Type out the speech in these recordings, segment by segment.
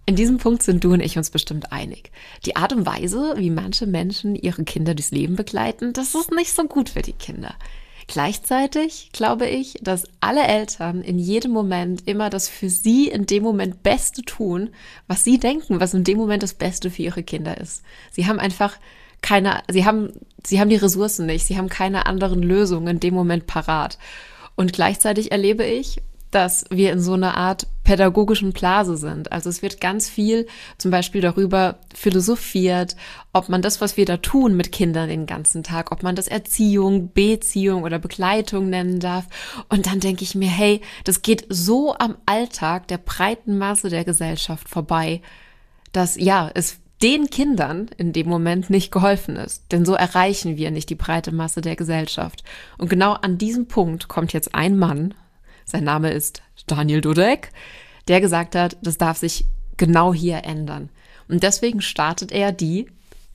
In diesem Punkt sind du und ich uns bestimmt einig. Die Art und Weise, wie manche Menschen ihre Kinder durchs Leben begleiten, das ist nicht so gut für die Kinder. Gleichzeitig glaube ich, dass alle Eltern in jedem Moment immer das für sie in dem Moment Beste tun, was sie denken, was in dem Moment das Beste für ihre Kinder ist. Sie haben einfach sie haben die Ressourcen nicht, sie haben keine anderen Lösungen in dem Moment parat. Und gleichzeitig erlebe ich, dass wir in so einer Art pädagogischen Blase sind. Also es wird ganz viel zum Beispiel darüber philosophiert, ob man das, was wir da tun mit Kindern den ganzen Tag, ob man das Erziehung, Beziehung oder Begleitung nennen darf. Und dann denke ich mir, hey, das geht so am Alltag der breiten Masse der Gesellschaft vorbei, dass es den Kindern in dem Moment nicht geholfen ist. Denn so erreichen wir nicht die breite Masse der Gesellschaft. Und genau an diesem Punkt kommt jetzt ein Mann, sein Name ist Daniel Dudek, der gesagt hat, das darf sich genau hier ändern. Und deswegen startet er die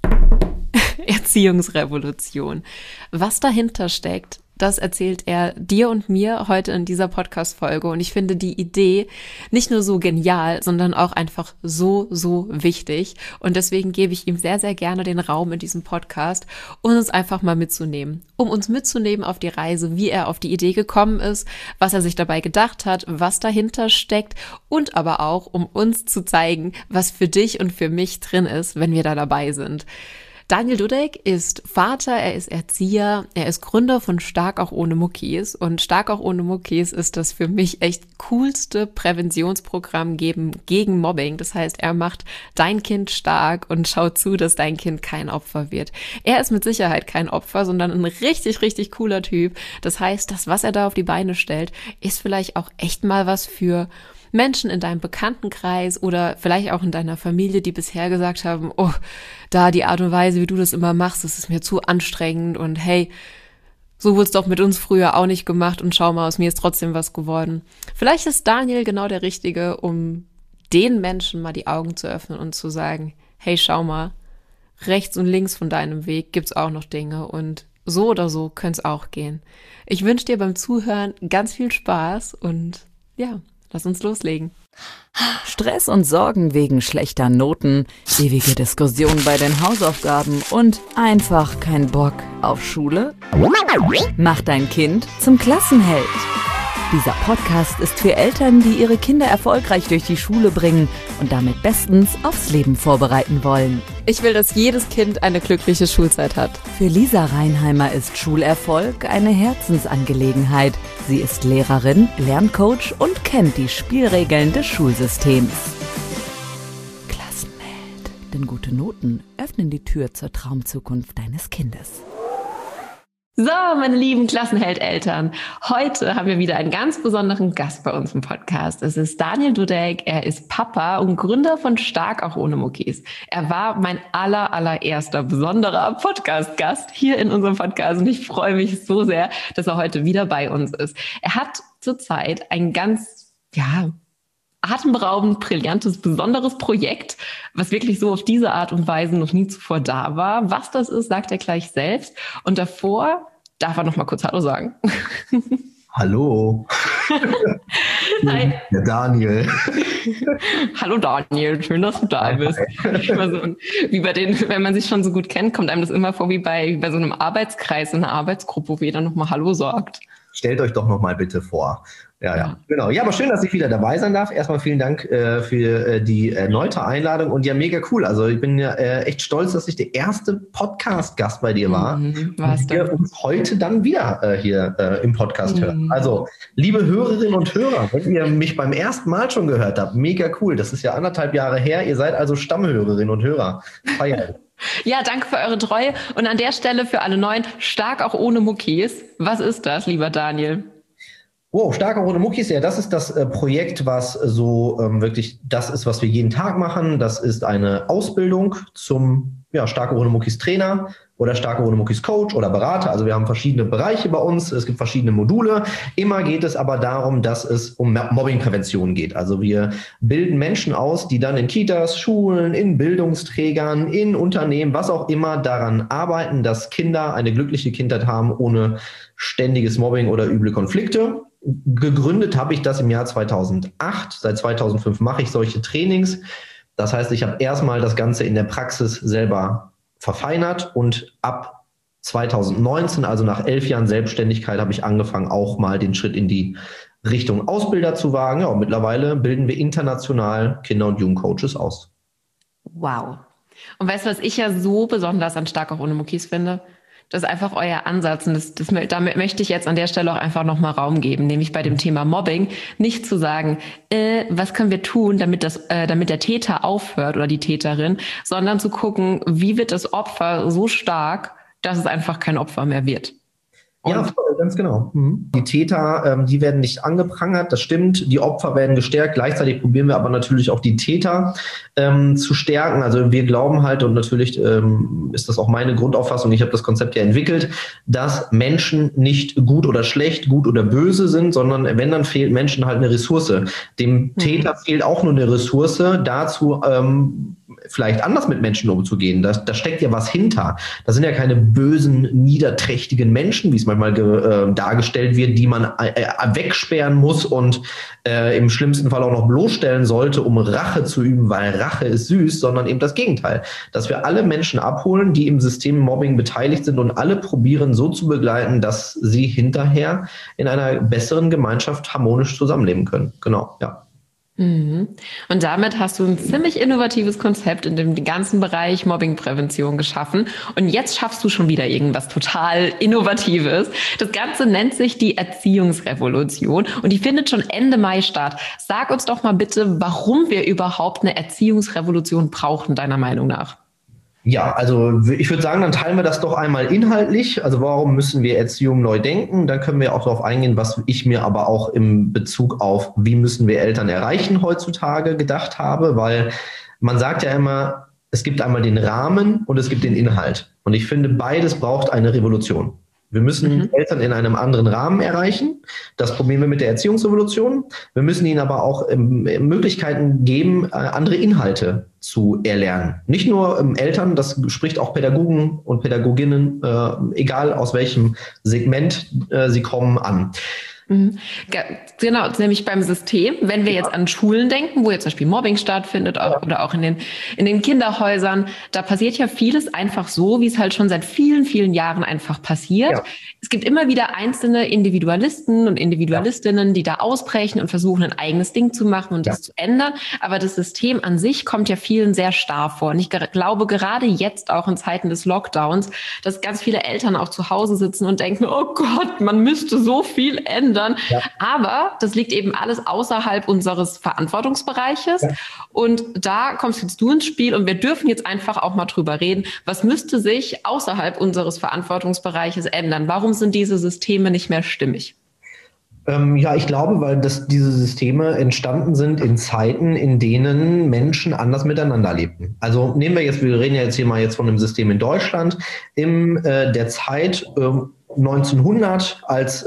Erziehungsrevolution. Was dahinter steckt, das erzählt er dir und mir heute in dieser Podcast-Folge. Und ich finde die Idee nicht nur so genial, sondern auch einfach so, so wichtig. Und deswegen gebe ich ihm sehr, sehr gerne den Raum in diesem Podcast, um uns einfach mal mitzunehmen. Um uns mitzunehmen auf die Reise, wie er auf die Idee gekommen ist, was er sich dabei gedacht hat, was dahinter steckt und aber auch, um uns zu zeigen, was für dich und für mich drin ist, wenn wir da dabei sind. Daniel Dudek ist Vater, er ist Erzieher, er ist Gründer von Stark auch ohne Muckis. Und Stark auch ohne Muckis ist das für mich echt coolste Präventionsprogramm gegen Mobbing. Das heißt, er macht dein Kind stark und schaut zu, dass dein Kind kein Opfer wird. Er ist mit Sicherheit kein Opfer, sondern ein richtig, richtig cooler Typ. Das heißt, das, was er da auf die Beine stellt, ist vielleicht auch echt mal was für Menschen in deinem Bekanntenkreis oder vielleicht auch in deiner Familie, die bisher gesagt haben, oh, da die Art und Weise, wie du das immer machst, das ist mir zu anstrengend und hey, so wurde es doch mit uns früher auch nicht gemacht und schau mal, aus mir ist trotzdem was geworden. Vielleicht ist Daniel genau der Richtige, um den Menschen mal die Augen zu öffnen und zu sagen, hey, schau mal, rechts und links von deinem Weg gibt's auch noch Dinge und so oder so könnte es auch gehen. Ich wünsche dir beim Zuhören ganz viel Spaß und ja, lass uns loslegen. Stress und Sorgen wegen schlechter Noten, ewige Diskussionen bei den Hausaufgaben und einfach kein Bock auf Schule? Mach dein Kind zum Klassenheld. Dieser Podcast ist für Eltern, die ihre Kinder erfolgreich durch die Schule bringen und damit bestens aufs Leben vorbereiten wollen. Ich will, dass jedes Kind eine glückliche Schulzeit hat. Für Lisa Reinheimer ist Schulerfolg eine Herzensangelegenheit. Sie ist Lehrerin, Lerncoach und kennt die Spielregeln des Schulsystems. Klassenheld, denn gute Noten öffnen die Tür zur Traumzukunft deines Kindes. So, meine lieben Klassenheld-Eltern, heute haben wir wieder einen ganz besonderen Gast bei uns im Podcast. Es ist Daniel Dudek, er ist Papa und Gründer von Stark auch ohne Muckis. Er war mein allererster besonderer Podcast-Gast hier in unserem Podcast und ich freue mich so sehr, dass er heute wieder bei uns ist. Er hat zurzeit ein ganz, atemberaubend, brillantes, besonderes Projekt, was wirklich so auf diese Art und Weise noch nie zuvor da war. Was das ist, sagt er gleich selbst. Und davor darf er noch mal kurz Hallo sagen. Hallo. Hi. Der Daniel. Hallo Daniel, schön, dass du da bist. Wenn man sich schon so gut kennt, kommt einem das immer vor wie bei so einem Arbeitskreis, in einer Arbeitsgruppe, wo jeder noch mal Hallo sagt. Stellt euch doch noch mal bitte vor. Ja, genau. Ja, aber schön, dass ich wieder dabei sein darf. Erstmal vielen Dank für die erneute Einladung und ja, mega cool. Also ich bin ja echt stolz, dass ich der erste Podcast-Gast bei dir war. Und wir uns heute dann wieder hier im Podcast hören. Also, liebe Hörerinnen und Hörer, wenn ihr mich beim ersten Mal schon gehört habt, mega cool. Das ist ja 1,5 Jahre her. Ihr seid also Stammhörerinnen und Hörer. Feiern. Ja, danke für eure Treue. Und an der Stelle für alle Neuen, Stark auch ohne Muckis. Was ist das, lieber Daniel? Wow, Stark auch ohne Muckis, ja, das ist das Projekt, was so wirklich das ist, was wir jeden Tag machen. Das ist eine Ausbildung zum Stark auch ohne Muckis Trainer oder Stark auch ohne Muckis Coach oder Berater. Also wir haben verschiedene Bereiche bei uns, es gibt verschiedene Module. Immer geht es aber darum, dass es um Mobbingprävention geht. Also wir bilden Menschen aus, die dann in Kitas, Schulen, in Bildungsträgern, in Unternehmen, was auch immer, daran arbeiten, dass Kinder eine glückliche Kindheit haben ohne ständiges Mobbing oder üble Konflikte. Gegründet habe ich das im Jahr 2008. Seit 2005 mache ich solche Trainings Das heißt, ich habe erstmal das Ganze in der Praxis selber verfeinert und ab 2019, also nach 11 Jahren Selbstständigkeit, habe ich angefangen, auch mal den Schritt in die Richtung Ausbilder zu wagen. Ja, und mittlerweile bilden wir international Kinder- und Jugendcoaches aus. Wow. Und weißt du, was ich ja so besonders an Stark auch ohne Muckis finde? Das ist einfach euer Ansatz. Und damit möchte ich jetzt an der Stelle auch einfach nochmal Raum geben, nämlich bei dem Thema Mobbing nicht zu sagen, was können wir tun, damit der Täter aufhört oder die Täterin, sondern zu gucken, wie wird das Opfer so stark, dass es einfach kein Opfer mehr wird. Ja, voll, ganz genau. Die Täter, die werden nicht angeprangert, das stimmt. Die Opfer werden gestärkt. Gleichzeitig probieren wir aber natürlich auch die Täter zu stärken. Also wir glauben halt, und natürlich ist das auch meine Grundauffassung, ich habe das Konzept ja entwickelt, dass Menschen nicht gut oder schlecht, gut oder böse sind, sondern wenn, dann fehlt Menschen halt eine Ressource. Dem Täter fehlt auch nur eine Ressource dazu, vielleicht anders mit Menschen umzugehen. Da steckt ja was hinter. Das sind ja keine bösen, niederträchtigen Menschen, wie es manchmal dargestellt wird, die man wegsperren muss und im schlimmsten Fall auch noch bloßstellen sollte, um Rache zu üben, weil Rache ist süß, sondern eben das Gegenteil. Dass wir alle Menschen abholen, die im System Mobbing beteiligt sind und alle probieren so zu begleiten, dass sie hinterher in einer besseren Gemeinschaft harmonisch zusammenleben können. Genau, ja. Und damit hast du ein ziemlich innovatives Konzept in dem ganzen Bereich Mobbingprävention geschaffen. Und jetzt schaffst du schon wieder irgendwas total Innovatives. Das Ganze nennt sich die Erziehungsrevolution und die findet schon Ende Mai statt. Sag uns doch mal bitte, warum wir überhaupt eine Erziehungsrevolution brauchen, deiner Meinung nach. Ja, also ich würde sagen, dann teilen wir das doch einmal inhaltlich. Also warum müssen wir Erziehung neu denken? Dann können wir auch darauf eingehen, was ich mir aber auch im Bezug auf, wie müssen wir Eltern erreichen heutzutage gedacht habe, weil man sagt ja immer, es gibt einmal den Rahmen und es gibt den Inhalt. Und ich finde, beides braucht eine Revolution. Wir müssen Eltern in einem anderen Rahmen erreichen. Das probieren wir mit der Erziehungsrevolution. Wir müssen ihnen aber auch Möglichkeiten geben, andere Inhalte zu erlernen. Nicht nur Eltern, das spricht auch Pädagogen und Pädagoginnen, egal aus welchem Segment sie kommen, an. Genau, nämlich beim System, wenn wir jetzt an Schulen denken, wo jetzt zum Beispiel Mobbing stattfindet oder auch in den Kinderhäusern, da passiert ja vieles einfach so, wie es halt schon seit vielen, vielen Jahren einfach passiert. Ja. Es gibt immer wieder einzelne Individualisten und Individualistinnen, die da ausbrechen und versuchen, ein eigenes Ding zu machen und das zu ändern. Aber das System an sich kommt ja vielen sehr starr vor. Und ich glaube, gerade jetzt auch in Zeiten des Lockdowns, dass ganz viele Eltern auch zu Hause sitzen und denken, oh Gott, man müsste so viel ändern. Ja. Aber das liegt eben alles außerhalb unseres Verantwortungsbereiches. Ja. Und da kommst jetzt du ins Spiel und wir dürfen jetzt einfach auch mal drüber reden, was müsste sich außerhalb unseres Verantwortungsbereiches ändern? Warum sind diese Systeme nicht mehr stimmig? Ja, ich glaube, weil diese Systeme entstanden sind in Zeiten, in denen Menschen anders miteinander lebten. Also nehmen wir wir reden ja jetzt hier mal von einem System in Deutschland, der Zeit 1900, als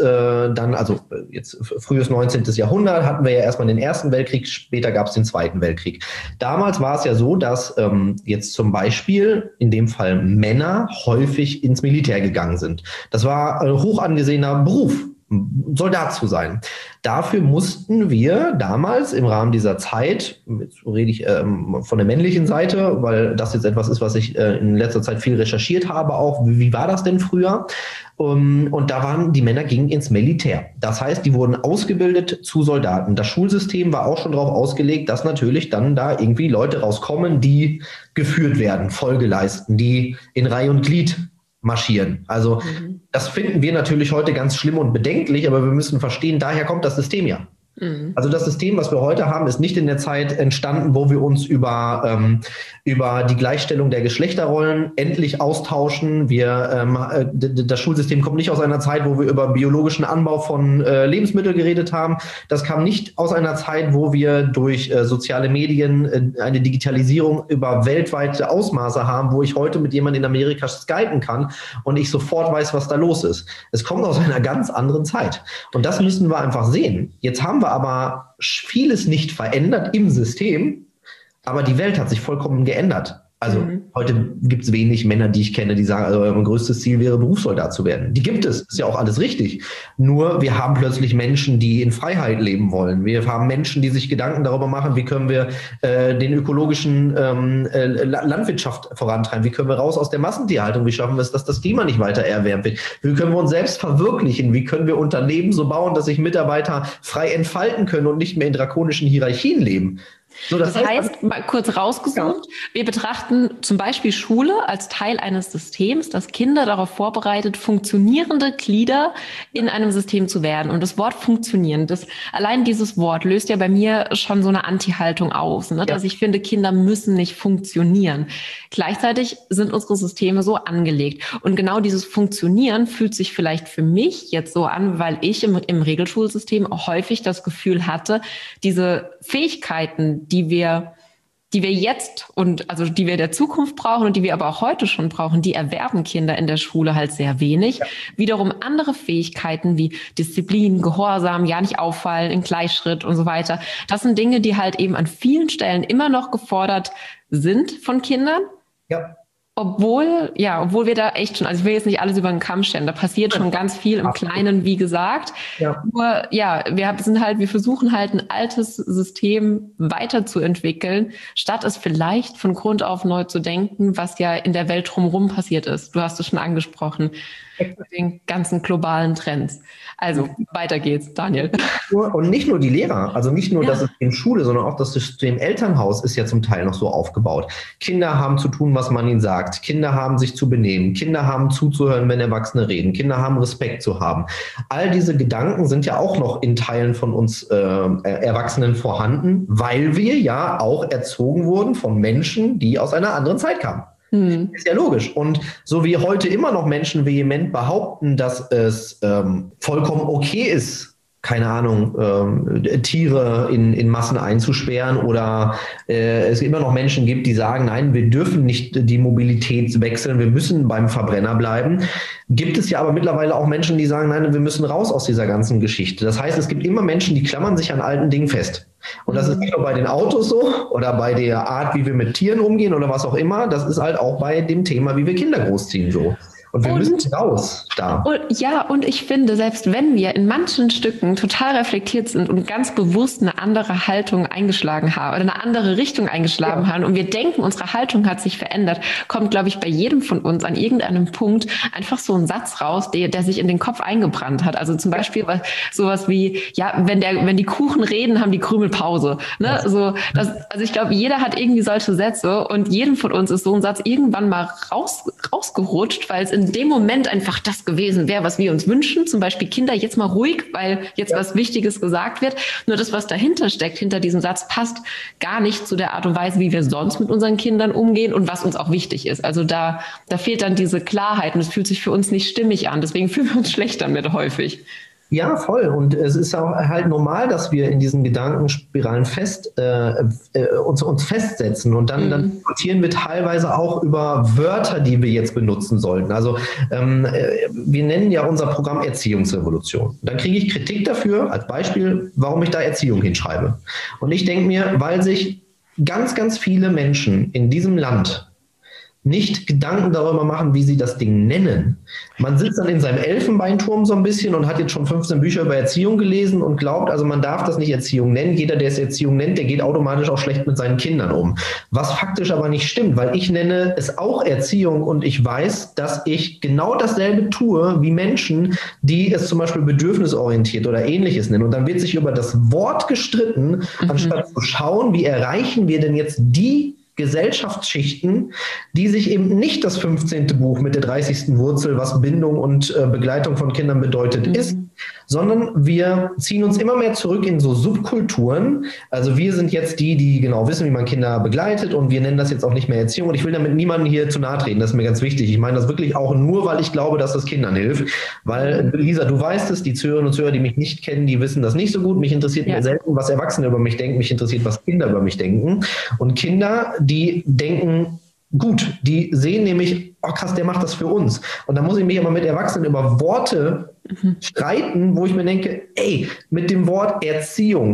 jetzt frühes 19. Jahrhundert, hatten wir ja erstmal den Ersten Weltkrieg, später gab es den Zweiten Weltkrieg. Damals war es ja so, dass jetzt zum Beispiel in dem Fall Männer häufig ins Militär gegangen sind. Das war ein hoch angesehener Beruf, Soldat zu sein. Dafür mussten wir damals im Rahmen dieser Zeit, jetzt rede ich von der männlichen Seite, weil das jetzt etwas ist, was ich in letzter Zeit viel recherchiert habe, auch wie war das denn früher? Und da die Männer gingen ins Militär. Das heißt, die wurden ausgebildet zu Soldaten. Das Schulsystem war auch schon darauf ausgelegt, dass natürlich dann da irgendwie Leute rauskommen, die geführt werden, Folge leisten, die in Reihe und Glied marschieren. Also das finden wir natürlich heute ganz schlimm und bedenklich, aber wir müssen verstehen, daher kommt das System ja. Also das System, was wir heute haben, ist nicht in der Zeit entstanden, wo wir uns über die Gleichstellung der Geschlechterrollen endlich austauschen. Das Schulsystem kommt nicht aus einer Zeit, wo wir über biologischen Anbau von Lebensmitteln geredet haben. Das kam nicht aus einer Zeit, wo wir durch soziale Medien eine Digitalisierung über weltweite Ausmaße haben, wo ich heute mit jemandem in Amerika skypen kann und ich sofort weiß, was da los ist. Es kommt aus einer ganz anderen Zeit. Und das müssen wir einfach sehen. Jetzt haben wir aber vieles nicht verändert im System, aber die Welt hat sich vollkommen geändert. Also heute gibt es wenig Männer, die ich kenne, die sagen, also mein größtes Ziel wäre, Berufssoldat zu werden. Die gibt es, ist ja auch alles richtig. Nur wir haben plötzlich Menschen, die in Freiheit leben wollen. Wir haben Menschen, die sich Gedanken darüber machen, wie können wir den ökologischen Landwirtschaft vorantreiben, wie können wir raus aus der Massentierhaltung, wie schaffen wir es, dass das Klima nicht weiter erwärmt wird, wie können wir uns selbst verwirklichen, wie können wir Unternehmen so bauen, dass sich Mitarbeiter frei entfalten können und nicht mehr in drakonischen Hierarchien leben. So, das heißt, mal kurz rausgesucht, wir betrachten zum Beispiel Schule als Teil eines Systems, das Kinder darauf vorbereitet, funktionierende Glieder in einem System zu werden. Und das Wort funktionieren, allein dieses Wort löst ja bei mir schon so eine Anti-Haltung aus, ne? Dass ich finde, Kinder müssen nicht funktionieren. Gleichzeitig sind unsere Systeme so angelegt. Und genau dieses Funktionieren fühlt sich vielleicht für mich jetzt so an, weil ich im Regelschulsystem auch häufig das Gefühl hatte, diese Fähigkeiten, die wir jetzt und also die wir der Zukunft brauchen und die wir aber auch heute schon brauchen, die erwerben Kinder in der Schule halt sehr wenig. Ja. Wiederum andere Fähigkeiten wie Disziplin, Gehorsam, ja nicht auffallen, in Gleichschritt und so weiter. Das sind Dinge, die halt eben an vielen Stellen immer noch gefordert sind von Kindern. Ja. Obwohl wir da echt schon, also ich will jetzt nicht alles über den Kamm stellen, da passiert schon ganz viel im Kleinen, wie gesagt. Ja. Nur, wir versuchen halt ein altes System weiterzuentwickeln, statt es vielleicht von Grund auf neu zu denken, was ja in der Welt drumherum passiert ist. Du hast es schon angesprochen, mit den ganzen globalen Trends. Also, weiter geht's, Daniel. Und nicht nur die Lehrer, also nicht nur das System Schule, sondern auch das System Elternhaus ist ja zum Teil noch so aufgebaut. Kinder haben zu tun, was man ihnen sagt. Kinder haben sich zu benehmen. Kinder haben zuzuhören, wenn Erwachsene reden. Kinder haben Respekt zu haben. All diese Gedanken sind ja auch noch in Teilen von uns Erwachsenen vorhanden, weil wir ja auch erzogen wurden von Menschen, die aus einer anderen Zeit kamen. Ist ja logisch. Und so wie heute immer noch Menschen vehement behaupten, dass es vollkommen okay ist, keine Ahnung, Tiere in Massen einzusperren oder es immer noch Menschen gibt, die sagen, nein, wir dürfen nicht die Mobilität wechseln, wir müssen beim Verbrenner bleiben. Gibt es ja aber mittlerweile auch Menschen, die sagen, nein, wir müssen raus aus dieser ganzen Geschichte. Das heißt, es gibt immer Menschen, die klammern sich an alten Dingen fest. Und das ist nicht nur bei den Autos so oder bei der Art, wie wir mit Tieren umgehen oder was auch immer. Das ist halt auch bei dem Thema, wie wir Kinder großziehen so. Und wir müssen raus da. Und ich finde, selbst wenn wir in manchen Stücken total reflektiert sind und ganz bewusst eine andere Haltung eingeschlagen haben oder eine andere Richtung eingeschlagen haben und wir denken, unsere Haltung hat sich verändert, kommt, glaube ich, bei jedem von uns an irgendeinem Punkt einfach so ein Satz raus, der sich in den Kopf eingebrannt hat. Also zum Beispiel sowas wie, wenn die Kuchen reden, haben die Krümel Pause. Ne? Also ich glaube, jeder hat irgendwie solche Sätze und jedem von uns ist so ein Satz irgendwann mal rausgerutscht, weil es in dem Moment einfach das gewesen wäre, was wir uns wünschen. Zum Beispiel Kinder, jetzt mal ruhig, weil jetzt was Wichtiges gesagt wird. Nur das, was dahinter steckt, hinter diesem Satz, passt gar nicht zu der Art und Weise, wie wir sonst mit unseren Kindern umgehen und was uns auch wichtig ist. Also da fehlt dann diese Klarheit und es fühlt sich für uns nicht stimmig an. Deswegen fühlen wir uns schlecht damit häufig. Ja, voll. Und es ist auch halt normal, dass wir in diesen Gedankenspiralen uns festsetzen. Und dann diskutieren wir teilweise auch über Wörter, die wir jetzt benutzen sollten. Also wir nennen ja unser Programm Erziehungsrevolution. Dann kriege ich Kritik dafür, als Beispiel, warum ich da Erziehung hinschreibe. Und ich denke mir, weil sich ganz, ganz viele Menschen in diesem Land nicht Gedanken darüber machen, wie sie das Ding nennen. Man sitzt dann in seinem Elfenbeinturm so ein bisschen und hat jetzt schon 15 Bücher über Erziehung gelesen und glaubt, also man darf das nicht Erziehung nennen. Jeder, der es Erziehung nennt, der geht automatisch auch schlecht mit seinen Kindern um. Was faktisch aber nicht stimmt, weil ich nenne es auch Erziehung und ich weiß, dass ich genau dasselbe tue wie Menschen, die es zum Beispiel bedürfnisorientiert oder Ähnliches nennen. Und dann wird sich über das Wort gestritten, anstatt zu schauen, wie erreichen wir denn jetzt die Gesellschaftsschichten, die sich eben nicht das 15. Buch mit der 30. Wurzel, was Bindung und Begleitung von Kindern bedeutet, ist, sondern wir ziehen uns immer mehr zurück in so Subkulturen. Also wir sind jetzt die genau wissen, wie man Kinder begleitet und wir nennen das jetzt auch nicht mehr Erziehung. Und ich will damit niemandem hier zu nahe treten, das ist mir ganz wichtig. Ich meine das wirklich auch nur, weil ich glaube, dass das Kindern hilft. Weil, Lisa, du weißt es, die Zuhörerinnen und Zuhörer, die mich nicht kennen, die wissen das nicht so gut. Mich interessiert mir selten, was Erwachsene über mich denken. Mich interessiert, was Kinder über mich denken. Und Kinder, die denken gut, die sehen nämlich, oh krass, der macht das für uns. Und dann muss ich mich aber mit Erwachsenen über Worte streiten, wo ich mir denke, ey, mit dem Wort Erziehung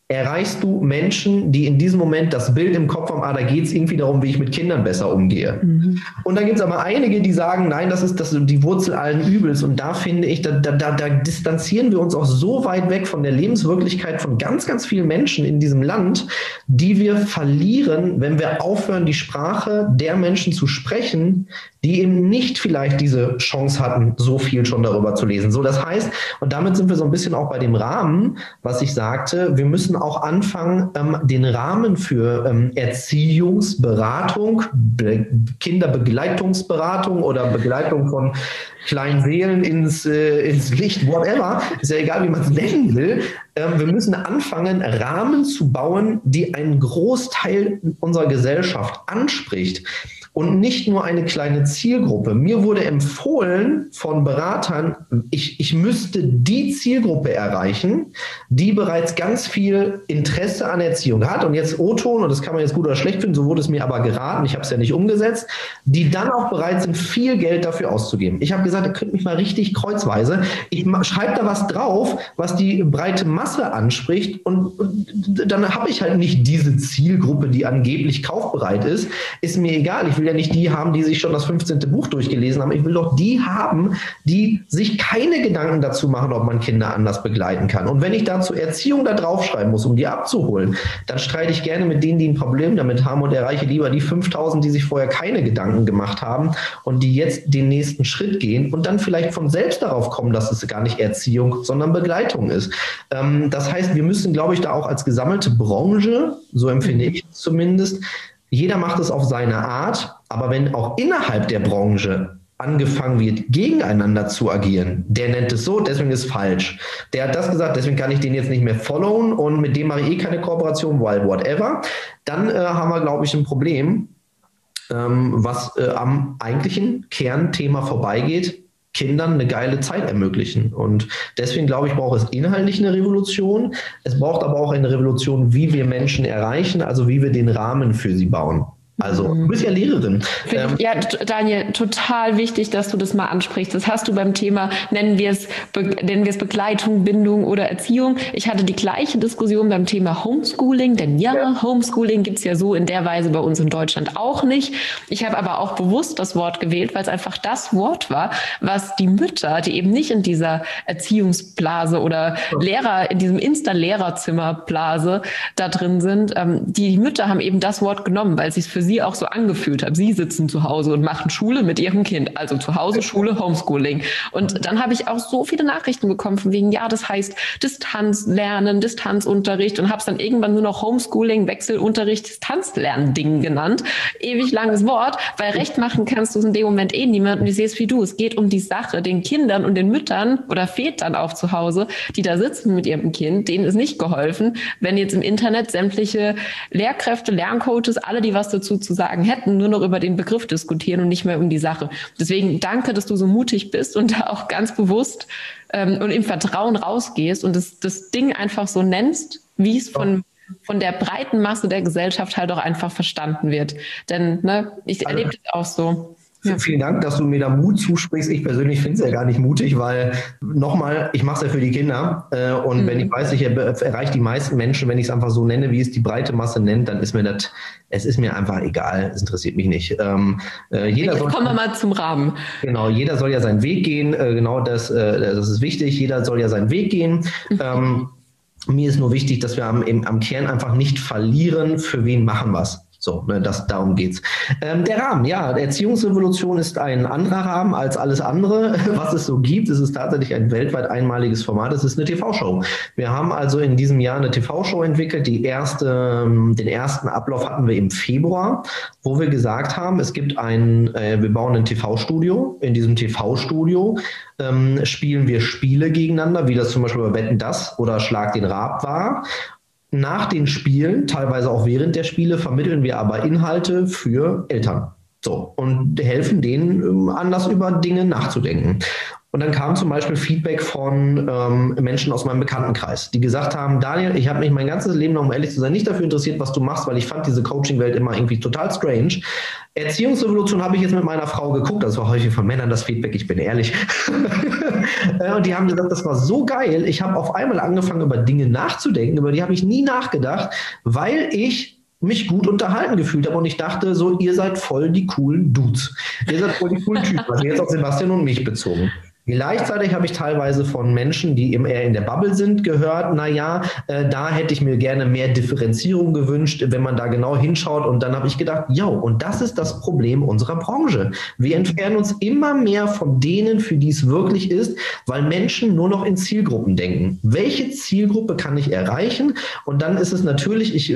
erreichst du Menschen, die in diesem Moment das Bild im Kopf haben, da geht es irgendwie darum, wie ich mit Kindern besser umgehe. Und dann gibt es aber einige, die sagen, nein, das ist die Wurzel allen Übels. Und da finde ich, da distanzieren wir uns auch so weit weg von der Lebenswirklichkeit von ganz, ganz vielen Menschen in diesem Land, die wir verlieren, wenn wir aufhören, die Sprache der Menschen zu sprechen, die eben nicht vielleicht diese Chance hatten, so viel schon darüber zu lesen. So, das heißt, und damit sind wir so ein bisschen auch bei dem Rahmen, was ich sagte, wir müssen auch anfangen, den Rahmen für Erziehungsberatung, Kinderbegleitungsberatung oder Begleitung von kleinen Seelen ins Licht, whatever, ist ja egal, wie man es nennen will. Wir müssen anfangen, Rahmen zu bauen, die einen Großteil unserer Gesellschaft anspricht. Und nicht nur eine kleine Zielgruppe. Mir wurde empfohlen von Beratern, ich müsste die Zielgruppe erreichen, die bereits ganz viel Interesse an Erziehung hat. Und jetzt O-Ton, und das kann man jetzt gut oder schlecht finden, so wurde es mir aber geraten, ich habe es ja nicht umgesetzt, die dann auch bereit sind, viel Geld dafür auszugeben. Ich habe gesagt, ihr könnt mich mal richtig kreuzweise, ich schreibe da was drauf, was die breite Masse anspricht, und dann habe ich halt nicht diese Zielgruppe, die angeblich kaufbereit ist. Ist mir egal, ich will ja nicht die haben, die sich schon das 15. Buch durchgelesen haben. Ich will doch die haben, die sich keine Gedanken dazu machen, ob man Kinder anders begleiten kann. Und wenn ich dazu Erziehung da draufschreiben muss, um die abzuholen, dann streite ich gerne mit denen, die ein Problem damit haben, und erreiche lieber die 5.000, die sich vorher keine Gedanken gemacht haben und die jetzt den nächsten Schritt gehen und dann vielleicht von selbst darauf kommen, dass es gar nicht Erziehung, sondern Begleitung ist. Das heißt, wir müssen, glaube ich, da auch als gesammelte Branche, so empfinde ich es zumindest, jeder macht es auf seine Art, aber wenn auch innerhalb der Branche angefangen wird, gegeneinander zu agieren, der nennt es so, deswegen ist es falsch. Der hat das gesagt, deswegen kann ich den jetzt nicht mehr followen und mit dem mache ich keine Kooperation, weil whatever. Dann haben wir, glaube ich, ein Problem, was am eigentlichen Kernthema vorbeigeht, Kindern eine geile Zeit ermöglichen. Und deswegen, glaube ich, braucht es inhaltlich eine Revolution. Es braucht aber auch eine Revolution, wie wir Menschen erreichen, also wie wir den Rahmen für sie bauen. Also, du bist ja Lehrerin. Ja, Daniel, total wichtig, dass du das mal ansprichst. Das hast du beim Thema, nennen wir es Begleitung, Bindung oder Erziehung. Ich hatte die gleiche Diskussion beim Thema Homeschooling, denn Homeschooling gibt's ja so in der Weise bei uns in Deutschland auch nicht. Ich habe aber auch bewusst das Wort gewählt, weil es einfach das Wort war, was die Mütter, die eben nicht in dieser Erziehungsblase oder in diesem Insta-Lehrerzimmerblase da drin sind, die Mütter haben eben das Wort genommen, weil sie es für sie auch so angefühlt hat. Sie sitzen zu Hause und machen Schule mit ihrem Kind. Also zu Hause Schule, Homeschooling. Und dann habe ich auch so viele Nachrichten bekommen von wegen, ja, das heißt Distanzlernen, Distanzunterricht, und habe es dann irgendwann nur noch Homeschooling, Wechselunterricht, Distanzlernen-Ding genannt. Ewig langes Wort, weil recht machen kannst du es in dem Moment niemand. Und ich sehe es wie du. Es geht um die Sache, den Kindern und den Müttern oder Vätern auch zu Hause, die da sitzen mit ihrem Kind, denen ist nicht geholfen, wenn jetzt im Internet sämtliche Lehrkräfte, Lerncoaches, alle, die was dazu zu sagen hätten, nur noch über den Begriff diskutieren und nicht mehr um die Sache. Deswegen danke, dass du so mutig bist und da auch ganz bewusst und im Vertrauen rausgehst und das Ding einfach so nennst, wie es von der breiten Masse der Gesellschaft halt auch einfach verstanden wird. Denn ich erlebe das auch so. Ja. Vielen Dank, dass du mir da Mut zusprichst. Ich persönlich finde es ja gar nicht mutig, weil nochmal, ich mache es ja für die Kinder und wenn ich weiß, ich erreiche die meisten Menschen, wenn ich es einfach so nenne, wie es die breite Masse nennt, dann ist es ist mir einfach egal, es interessiert mich nicht. Jetzt kommen wir mal zum Rahmen. Genau, jeder soll ja seinen Weg gehen, genau das ist wichtig, jeder soll ja seinen Weg gehen. Mir ist nur wichtig, dass wir am Kern einfach nicht verlieren, für wen machen was. So, darum geht's. Der Rahmen, ja, Erziehungsrevolution ist ein anderer Rahmen als alles andere, was es so gibt. Es ist tatsächlich ein weltweit einmaliges Format. Es ist eine TV-Show. Wir haben also in diesem Jahr eine TV-Show entwickelt. Den ersten Ablauf hatten wir im Februar, wo wir gesagt haben, wir bauen ein TV-Studio. In diesem TV-Studio spielen wir Spiele gegeneinander, wie das zum Beispiel bei Wetten, dass oder Schlag den Raab war. Nach den Spielen, teilweise auch während der Spiele, vermitteln wir aber Inhalte für Eltern. So, und helfen denen, anders über Dinge nachzudenken. Und dann kam zum Beispiel Feedback von Menschen aus meinem Bekanntenkreis, die gesagt haben, Daniel, ich habe mich mein ganzes Leben lang, um ehrlich zu sein, nicht dafür interessiert, was du machst, weil ich fand diese Coaching-Welt immer irgendwie total strange. Erziehungsrevolution habe ich jetzt mit meiner Frau geguckt, das war häufig von Männern das Feedback, ich bin ehrlich. Und die haben gesagt, das war so geil, ich habe auf einmal angefangen, über Dinge nachzudenken, über die habe ich nie nachgedacht, weil ich mich gut unterhalten gefühlt habe und ich dachte so, ihr seid voll die coolen Dudes. Ihr seid voll die coolen Typen, also jetzt auf Sebastian und mich bezogen. Gleichzeitig habe ich teilweise von Menschen, die eben eher in der Bubble sind, gehört, naja, da hätte ich mir gerne mehr Differenzierung gewünscht, wenn man da genau hinschaut. Und dann habe ich gedacht, ja, und das ist das Problem unserer Branche. Wir entfernen uns immer mehr von denen, für die es wirklich ist, weil Menschen nur noch in Zielgruppen denken. Welche Zielgruppe kann ich erreichen? Und dann ist es natürlich,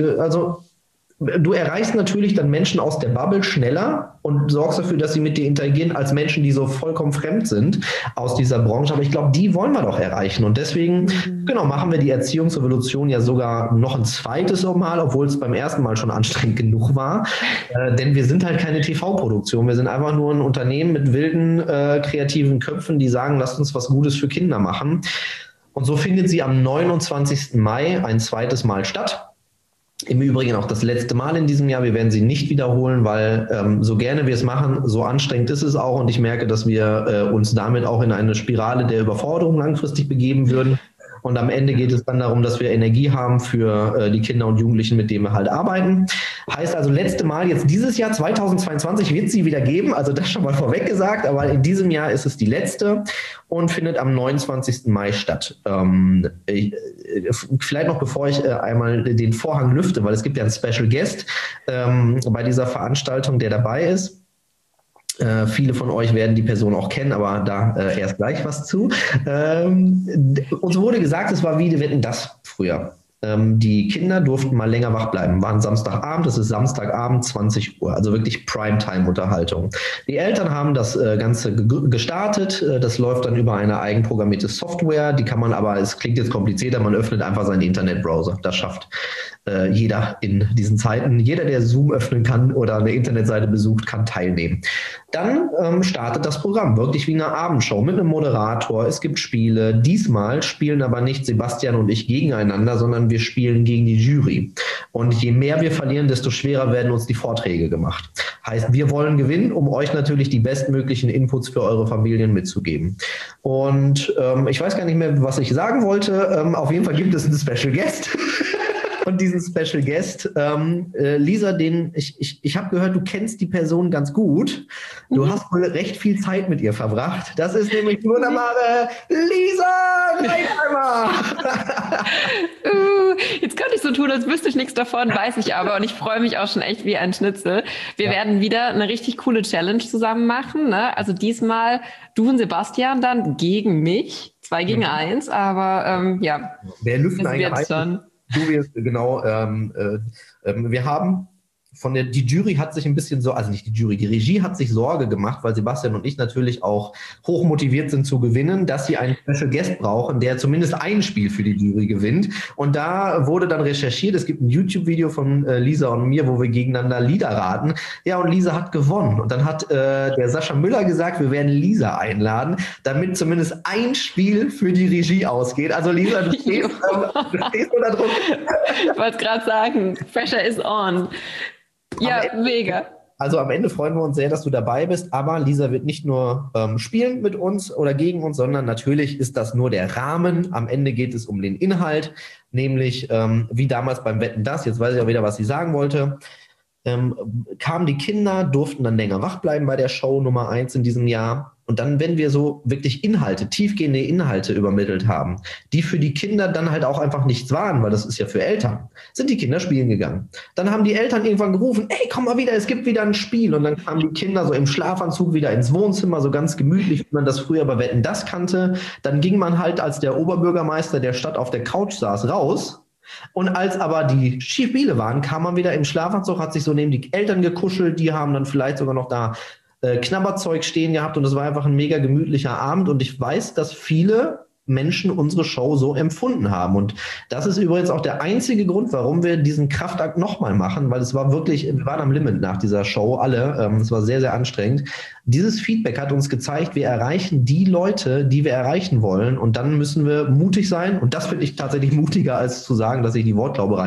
du erreichst natürlich dann Menschen aus der Bubble schneller und sorgst dafür, dass sie mit dir interagieren, als Menschen, die so vollkommen fremd sind aus dieser Branche. Aber ich glaube, die wollen wir doch erreichen. Und deswegen, genau, machen wir die Erziehungsrevolution ja sogar noch ein zweites Mal, obwohl es beim ersten Mal schon anstrengend genug war. Denn wir sind halt keine TV-Produktion. Wir sind einfach nur ein Unternehmen mit wilden, kreativen Köpfen, die sagen, lasst uns was Gutes für Kinder machen. Und so findet sie am 29. Mai ein zweites Mal statt. Im Übrigen auch das letzte Mal in diesem Jahr. Wir werden sie nicht wiederholen, weil so gerne wir es machen, so anstrengend ist es auch. Und ich merke, dass wir uns damit auch in eine Spirale der Überforderung langfristig begeben würden. Und am Ende geht es dann darum, dass wir Energie haben für die Kinder und Jugendlichen, mit denen wir halt arbeiten. Heißt also, letzte Mal jetzt dieses Jahr 2022 wird sie wieder geben. Also das schon mal vorweg gesagt. Aber in diesem Jahr ist es die letzte und findet am 29. Mai statt. Vielleicht noch, bevor ich einmal den Vorhang lüfte, weil es gibt ja einen Special Guest bei dieser Veranstaltung, der dabei ist. Viele von euch werden die Person auch kennen, aber da erst gleich was zu. Uns wurde gesagt, es war wie die Wetten, das früher. Die Kinder durften mal länger wach bleiben. War ein Samstagabend, es ist Samstagabend, 20 Uhr, also wirklich Primetime-Unterhaltung. Die Eltern haben das Ganze gestartet. Das läuft dann über eine eigenprogrammierte Software. Die kann man aber, es klingt jetzt komplizierter, man öffnet einfach seinen Internetbrowser. Das schafft jeder in diesen Zeiten. Jeder, der Zoom öffnen kann oder eine Internetseite besucht, kann teilnehmen. Dann startet das Programm, wirklich wie eine Abendshow mit einem Moderator. Es gibt Spiele. Diesmal spielen aber nicht Sebastian und ich gegeneinander, sondern wir spielen gegen die Jury. Und je mehr wir verlieren, desto schwerer werden uns die Vorträge gemacht. Heißt, wir wollen gewinnen, um euch natürlich die bestmöglichen Inputs für eure Familien mitzugeben. Und ich weiß gar nicht mehr, was ich sagen wollte. Auf jeden Fall gibt es einen Special Guest. Und diesen Special Guest, Lisa, ich habe gehört, du kennst die Person ganz gut. Du hast wohl recht viel Zeit mit ihr verbracht. Das ist nämlich die wunderbare Lisa Reinheimer. Jetzt könnte ich so tun, als wüsste ich nichts davon, weiß ich aber. Und ich freue mich auch schon echt wie ein Schnitzel. Wir werden wieder eine richtig coole Challenge zusammen machen. Ne? Also diesmal du und Sebastian dann gegen mich. 2 gegen 1, aber ja. Wer lüften eigentlich dann? Du wirst, genau, wir haben die Jury hat sich ein bisschen so, also nicht die Jury, die Regie hat sich Sorge gemacht, weil Sebastian und ich natürlich auch hoch motiviert sind zu gewinnen, dass sie einen Special Guest brauchen, der zumindest ein Spiel für die Jury gewinnt. Und da wurde dann recherchiert, es gibt ein YouTube-Video von Lisa und mir, wo wir gegeneinander Lieder raten. Ja, und Lisa hat gewonnen. Und dann hat der Sascha Müller gesagt, wir werden Lisa einladen, damit zumindest ein Spiel für die Regie ausgeht. Also Lisa, du stehst unter Druck. Ich wollte gerade sagen, Pressure is on. Ja, mega. Also am Ende freuen wir uns sehr, dass du dabei bist, aber Lisa wird nicht nur spielen mit uns oder gegen uns, sondern natürlich ist das nur der Rahmen. Am Ende geht es um den Inhalt, nämlich wie damals beim Wetten, das, jetzt weiß ich auch wieder, was sie sagen wollte, kamen die Kinder, durften dann länger wach bleiben bei der Show Nummer 1 in diesem Jahr. Und dann, wenn wir so wirklich Inhalte, tiefgehende Inhalte übermittelt haben, die für die Kinder dann halt auch einfach nichts waren, weil das ist ja für Eltern, sind die Kinder spielen gegangen. Dann haben die Eltern irgendwann gerufen, ey, komm mal wieder, es gibt wieder ein Spiel. Und dann kamen die Kinder so im Schlafanzug wieder ins Wohnzimmer, so ganz gemütlich, wie man das früher bei Wetten, das kannte. Dann ging man halt als der Oberbürgermeister der Stadt auf der Couch saß, raus. Und als aber die Spiele waren, kam man wieder im Schlafanzug, hat sich so neben die Eltern gekuschelt, die haben dann vielleicht sogar noch da Knabberzeug stehen gehabt und es war einfach ein mega gemütlicher Abend und ich weiß, dass viele Menschen unsere Show so empfunden haben. Und das ist übrigens auch der einzige Grund, warum wir diesen Kraftakt nochmal machen, weil es war wirklich, wir waren am Limit nach dieser Show, alle. Es war sehr, sehr anstrengend. Dieses Feedback hat uns gezeigt, wir erreichen die Leute, die wir erreichen wollen. Und dann müssen wir mutig sein. Und das finde ich tatsächlich mutiger, als zu sagen, dass ich die Wortglauberei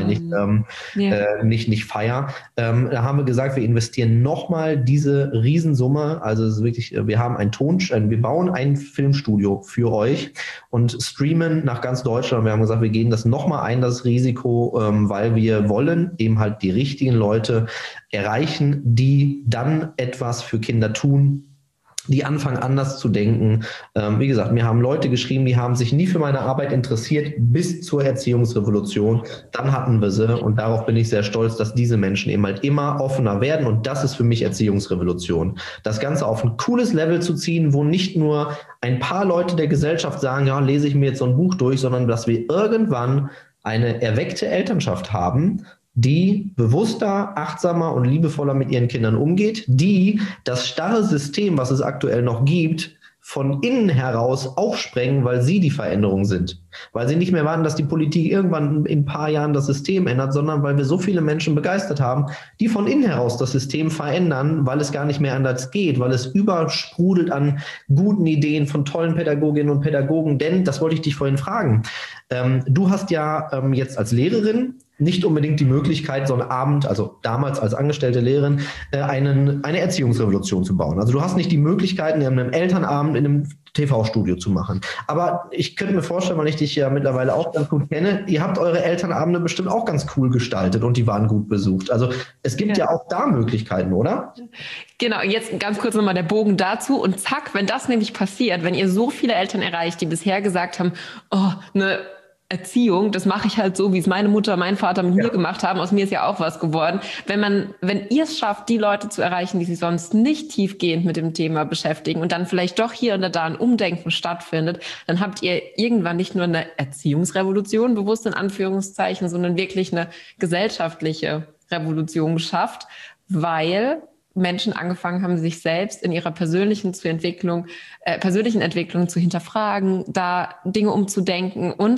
nicht feiere. Da haben wir gesagt, wir investieren nochmal diese Riesensumme. Also es ist wirklich, wir haben wir bauen ein Filmstudio für euch und streamen nach ganz Deutschland. Wir haben gesagt, wir gehen das nochmal ein, das Risiko, weil wir wollen eben halt die richtigen Leute erreichen, die dann etwas für Kinder tun, die anfangen anders zu denken. Wie gesagt, mir haben Leute geschrieben, die haben sich nie für meine Arbeit interessiert, bis zur Erziehungsrevolution. Dann hatten wir sie und darauf bin ich sehr stolz, dass diese Menschen eben halt immer offener werden und das ist für mich Erziehungsrevolution. Das Ganze auf ein cooles Level zu ziehen, wo nicht nur ein paar Leute der Gesellschaft sagen, ja, lese ich mir jetzt so ein Buch durch, sondern dass wir irgendwann eine erweckte Elternschaft haben, die bewusster, achtsamer und liebevoller mit ihren Kindern umgeht, die das starre System, was es aktuell noch gibt, von innen heraus aufsprengen, weil sie die Veränderung sind. Weil sie nicht mehr warten, dass die Politik irgendwann in ein paar Jahren das System ändert, sondern weil wir so viele Menschen begeistert haben, die von innen heraus das System verändern, weil es gar nicht mehr anders geht, weil es übersprudelt an guten Ideen von tollen Pädagoginnen und Pädagogen. Denn, das wollte ich dich vorhin fragen, du hast ja jetzt als Lehrerin nicht unbedingt die Möglichkeit, so einen Abend, also damals als angestellte Lehrerin, eine Erziehungsrevolution zu bauen. Also du hast nicht die Möglichkeit, in einem Elternabend in einem TV-Studio zu machen. Aber ich könnte mir vorstellen, weil ich dich ja mittlerweile auch ganz gut kenne, ihr habt eure Elternabende bestimmt auch ganz cool gestaltet und die waren gut besucht. Also es gibt ja auch da Möglichkeiten, oder? Genau, jetzt ganz kurz nochmal der Bogen dazu und zack, wenn das nämlich passiert, wenn ihr so viele Eltern erreicht, die bisher gesagt haben, oh, eine Erziehung, das mache ich halt so, wie es meine Mutter, mein Vater mit mir gemacht haben. Aus mir ist ja auch was geworden. Wenn ihr es schafft, die Leute zu erreichen, die sich sonst nicht tiefgehend mit dem Thema beschäftigen und dann vielleicht doch hier und da ein Umdenken stattfindet, dann habt ihr irgendwann nicht nur eine Erziehungsrevolution, bewusst in Anführungszeichen, sondern wirklich eine gesellschaftliche Revolution geschafft, weil Menschen angefangen haben, sich selbst in ihrer persönlichen Entwicklung zu hinterfragen, da Dinge umzudenken und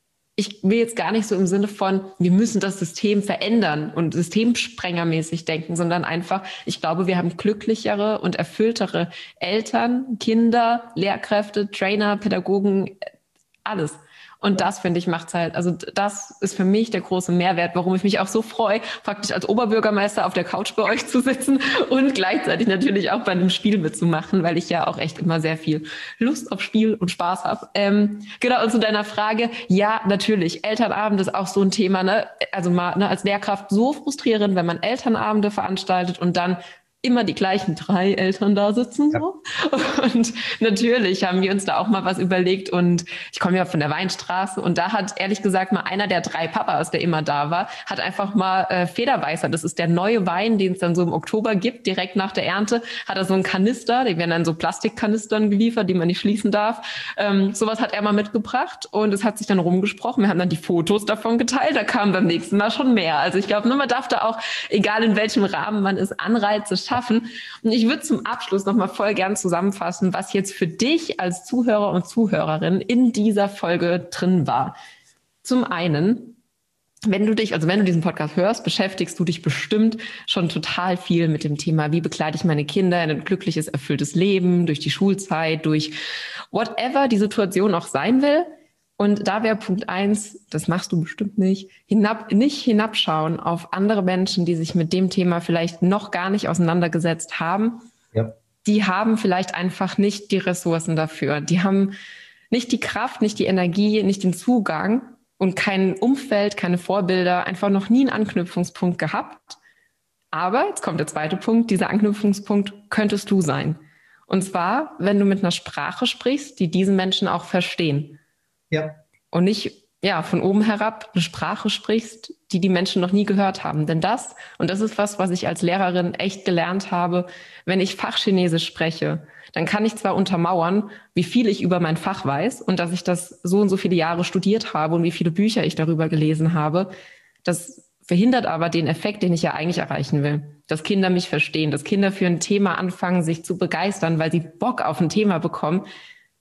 ich will jetzt gar nicht so im Sinne von, wir müssen das System verändern und systemsprengermäßig denken, sondern einfach, ich glaube, wir haben glücklichere und erfülltere Eltern, Kinder, Lehrkräfte, Trainer, Pädagogen, alles. Und das, finde ich, macht's halt, also das ist für mich der große Mehrwert, warum ich mich auch so freue, praktisch als Oberbürgermeister auf der Couch bei euch zu sitzen und gleichzeitig natürlich auch bei einem Spiel mitzumachen, weil ich ja auch echt immer sehr viel Lust auf Spiel und Spaß habe. Genau, und zu deiner Frage, ja, natürlich, Elternabend ist auch so ein Thema, ne? Also mal als Lehrkraft so frustrierend, wenn man Elternabende veranstaltet und dann immer die gleichen 3 Eltern da sitzen. So. Ja. Und natürlich haben wir uns da auch mal was überlegt und ich komme ja von der Weinstraße und da hat ehrlich gesagt mal einer der 3 Papas, der immer da war, hat einfach mal Federweißer, das ist der neue Wein, den es dann so im Oktober gibt, direkt nach der Ernte, hat er so einen Kanister, die werden dann so Plastikkanistern geliefert, die man nicht schließen darf. Sowas hat er mal mitgebracht und es hat sich dann rumgesprochen, wir haben dann die Fotos davon geteilt, da kamen beim nächsten Mal schon mehr. Also ich glaube, man darf da auch, egal in welchem Rahmen man ist, Anreize schaffen. Und ich würde zum Abschluss noch mal voll gern zusammenfassen, was jetzt für dich als Zuhörer und Zuhörerin in dieser Folge drin war. Zum einen, wenn du diesen Podcast hörst, beschäftigst du dich bestimmt schon total viel mit dem Thema, wie begleite ich meine Kinder in ein glückliches, erfülltes Leben, durch die Schulzeit, durch whatever die Situation auch sein will. Und da wäre Punkt 1, das machst du bestimmt nicht hinabschauen auf andere Menschen, die sich mit dem Thema vielleicht noch gar nicht auseinandergesetzt haben. Ja. Die haben vielleicht einfach nicht die Ressourcen dafür. Die haben nicht die Kraft, nicht die Energie, nicht den Zugang und kein Umfeld, keine Vorbilder, einfach noch nie einen Anknüpfungspunkt gehabt. Aber, jetzt kommt der zweite Punkt, dieser Anknüpfungspunkt könntest du sein. Und zwar, wenn du mit einer Sprache sprichst, die diese Menschen auch verstehen. Ja. Und nicht von oben herab eine Sprache sprichst, die die Menschen noch nie gehört haben. Denn das ist was ich als Lehrerin echt gelernt habe, wenn ich Fachchinesisch spreche, dann kann ich zwar untermauern, wie viel ich über mein Fach weiß und dass ich das so und so viele Jahre studiert habe und wie viele Bücher ich darüber gelesen habe. Das verhindert aber den Effekt, den ich ja eigentlich erreichen will. Dass Kinder mich verstehen, dass Kinder für ein Thema anfangen, sich zu begeistern, weil sie Bock auf ein Thema bekommen.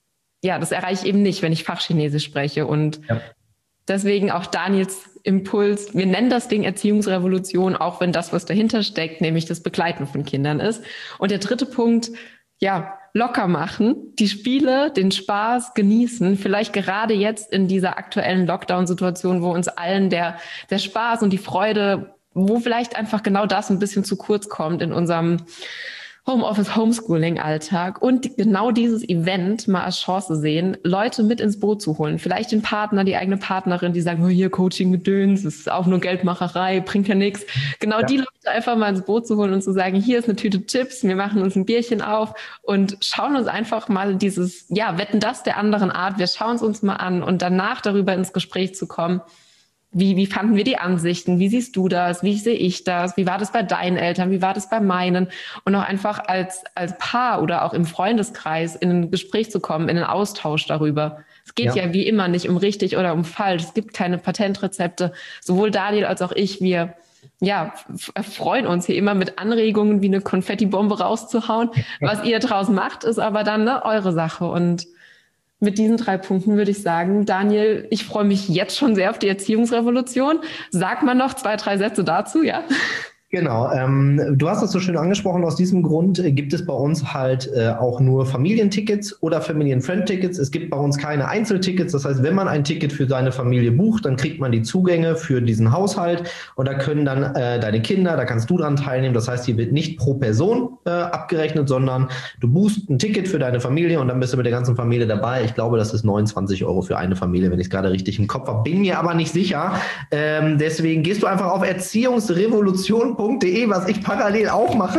das erreiche ich eben nicht, wenn ich Fachchinesisch spreche. Und deswegen auch Daniels Impuls, wir nennen das Ding Erziehungsrevolution, auch wenn das, was dahinter steckt, nämlich das Begleiten von Kindern ist. Und der dritte Punkt, locker machen, die Spiele, den Spaß genießen, vielleicht gerade jetzt in dieser aktuellen Lockdown-Situation, wo uns allen der Spaß und die Freude, wo vielleicht einfach genau das ein bisschen zu kurz kommt in unserem Homeoffice-Homeschooling-Alltag und genau dieses Event mal als Chance sehen, Leute mit ins Boot zu holen. Vielleicht den Partner, die eigene Partnerin, die sagen, hier Coaching-Gedöns, das ist auch nur Geldmacherei, bringt ja nichts. Genau die Leute einfach mal ins Boot zu holen und zu sagen, hier ist eine Tüte Chips, wir machen uns ein Bierchen auf und schauen uns einfach mal dieses, Wetten, das der anderen Art, wir schauen es uns mal an und danach darüber ins Gespräch zu kommen. Wie fanden wir die Ansichten? Wie siehst du das? Wie sehe ich das? Wie war das bei deinen Eltern? Wie war das bei meinen? Und auch einfach als Paar oder auch im Freundeskreis in ein Gespräch zu kommen, in einen Austausch darüber. Es geht ja wie immer nicht um richtig oder um falsch. Es gibt keine Patentrezepte. Sowohl Daniel als auch ich, wir freuen uns hier immer mit Anregungen wie eine Konfettibombe rauszuhauen. Was ihr draußen macht, ist aber dann eure Sache. Und mit diesen 3 Punkten würde ich sagen, Daniel, ich freue mich jetzt schon sehr auf die Erziehungsrevolution. Sag mal noch 2, 3 Sätze dazu, ja? Genau, du hast es so schön angesprochen, aus diesem Grund gibt es bei uns halt auch nur Familientickets oder Family-and-Friend-Tickets. Es gibt bei uns keine Einzeltickets, das heißt, wenn man ein Ticket für seine Familie bucht, dann kriegt man die Zugänge für diesen Haushalt und da können dann deine Kinder, da kannst du dran teilnehmen, das heißt, hier wird nicht pro Person abgerechnet, sondern du buchst ein Ticket für deine Familie und dann bist du mit der ganzen Familie dabei. Ich glaube, das ist 29 € für eine Familie, wenn ich es gerade richtig im Kopf habe, bin mir aber nicht sicher. Deswegen gehst du einfach auf Erziehungsrevolution.de, was ich parallel auch mache,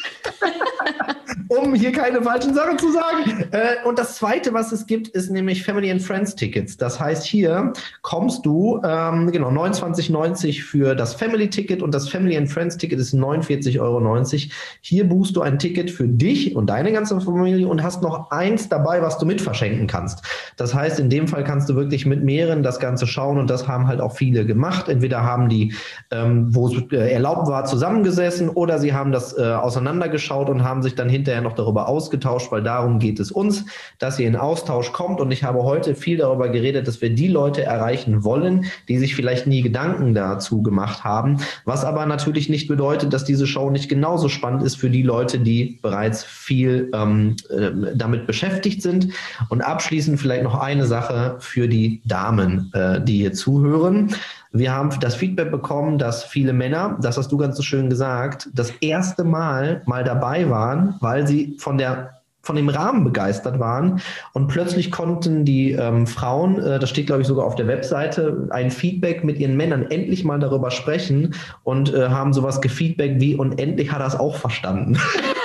um hier keine falschen Sachen zu sagen. Und das Zweite, was es gibt, ist nämlich Family and Friends Tickets. Das heißt, hier kommst du, 29,90 für das Family Ticket und das Family and Friends Ticket ist 49,90 €. Hier buchst du ein Ticket für dich und deine ganze Familie und hast noch eins dabei, was du mit verschenken kannst. Das heißt, in dem Fall kannst du wirklich mit mehreren das Ganze schauen und das haben halt auch viele gemacht. Entweder haben die, wo es erlaubt war, zusammengesessen oder sie haben das auseinandergeschaut und haben sich dann hinterher noch darüber ausgetauscht, weil darum geht es uns, dass ihr in Austausch kommt. Und ich habe heute viel darüber geredet, dass wir die Leute erreichen wollen, die sich vielleicht nie Gedanken dazu gemacht haben, was aber natürlich nicht bedeutet, dass diese Show nicht genauso spannend ist für die Leute, die bereits viel damit beschäftigt sind. Und abschließend vielleicht noch eine Sache für die Damen, die hier zuhören. Wir haben das Feedback bekommen, dass viele Männer, das hast du ganz so schön gesagt, das erste Mal dabei waren, weil sie von dem Rahmen begeistert waren und plötzlich konnten die Frauen, das steht glaube ich sogar auf der Webseite, ein Feedback mit ihren Männern endlich mal darüber sprechen und haben sowas gefeedbackt wie und endlich hat er es auch verstanden.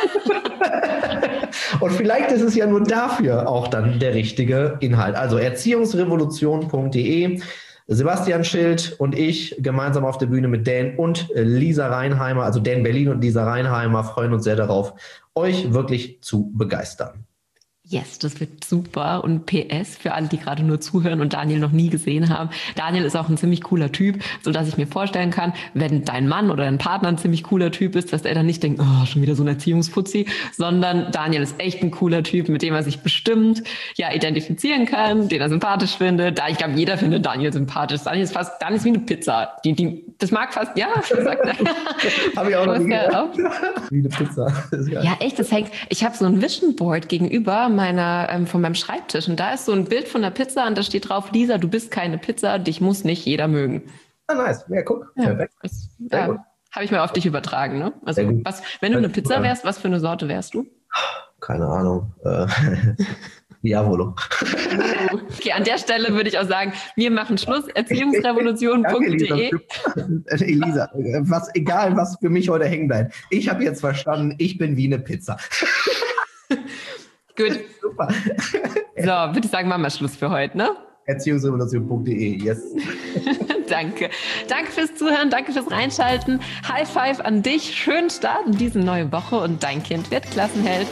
Und vielleicht ist es ja nur dafür auch dann der richtige Inhalt. Also erziehungsrevolution.de. Sebastian Schild und ich gemeinsam auf der Bühne mit Dan und Lisa Reinheimer, also Dan Berlin und Lisa Reinheimer, freuen uns sehr darauf, euch wirklich zu begeistern. Yes, das wird super. Und PS für alle, die gerade nur zuhören und Daniel noch nie gesehen haben. Daniel ist auch ein ziemlich cooler Typ, so dass ich mir vorstellen kann, wenn dein Mann oder dein Partner ein ziemlich cooler Typ ist, dass er dann nicht denkt, oh, schon wieder so ein Erziehungsputzi, sondern Daniel ist echt ein cooler Typ, mit dem er sich bestimmt identifizieren kann, den er sympathisch findet. Ich glaube, jeder findet Daniel sympathisch. Daniel ist wie eine Pizza. Das mag fast, sagt er. Habe ich auch noch nie gehört. Wie eine Pizza. Ja, echt, das hängt. Ich habe so ein Vision Board gegenüber von meinem Schreibtisch und da ist so ein Bild von der Pizza und da steht drauf, Lisa, du bist keine Pizza, dich muss nicht jeder mögen. Ah, nice. Ja, guck. Perfekt. Habe ich mal auf dich übertragen, ne? Also, wenn du eine Pizza wärst, was für eine Sorte wärst du? Keine Ahnung. Diavolo. Okay, an der Stelle würde ich auch sagen, wir machen Schluss. Erziehungsrevolution.de. Elisa, egal was für mich heute hängen bleibt. Ich habe jetzt verstanden, ich bin wie eine Pizza. Gut. Super. So, würde ich sagen, machen wir Schluss für heute, ne? Erziehungsrevolution.de, yes. Danke. Danke fürs Zuhören, danke fürs Reinschalten. High Five an dich. Schönen Start in diese neue Woche und dein Kind wird Klassenheld.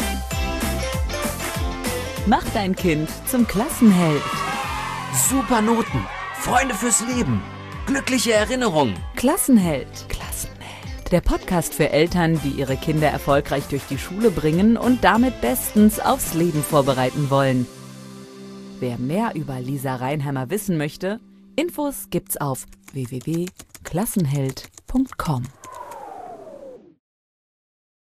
Mach dein Kind zum Klassenheld. Super Noten, Freunde fürs Leben, glückliche Erinnerungen. Klassenheld. Der Podcast für Eltern, die ihre Kinder erfolgreich durch die Schule bringen und damit bestens aufs Leben vorbereiten wollen. Wer mehr über Lisa Reinheimer wissen möchte, Infos gibt's auf www.klassenheld.com.